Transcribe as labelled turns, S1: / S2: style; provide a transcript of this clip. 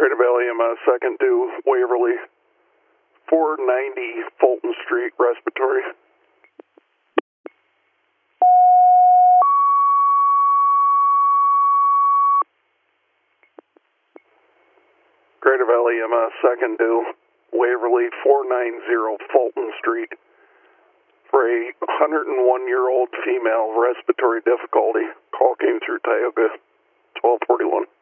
S1: Greater Valley EMS, second due, Waverly, 490 Fulton Street, respiratory. Greater Valley EMS, second due, Waverly, 490 Fulton Street, for a 101-year-old female, respiratory difficulty. Call came through Tioga, 1241.